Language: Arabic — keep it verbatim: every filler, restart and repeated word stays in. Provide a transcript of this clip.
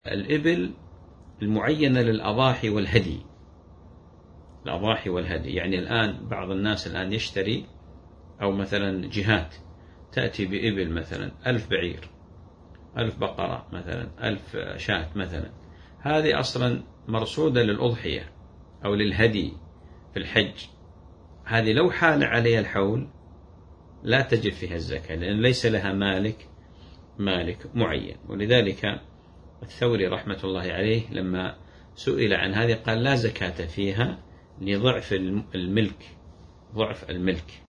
الإبل المعينة للأضاحي والهدي، الأضاحي والهدي. يعني الآن بعض الناس الآن يشتري، أو مثلا جهات تأتي بإبل مثلا ألف بعير، ألف بقرة مثلا، ألف شاة مثلا، هذه أصلا مرصودة للأضحية أو للهدي في الحج. هذه لو حال عليها الحول لا تجب فيها الزكاة، لأن ليس لها مالك مالك معين. ولذلك الثوري رحمة الله عليه لما سئل عن هذه قال لا زكاة فيها لضعف الملك، ضعف الملك.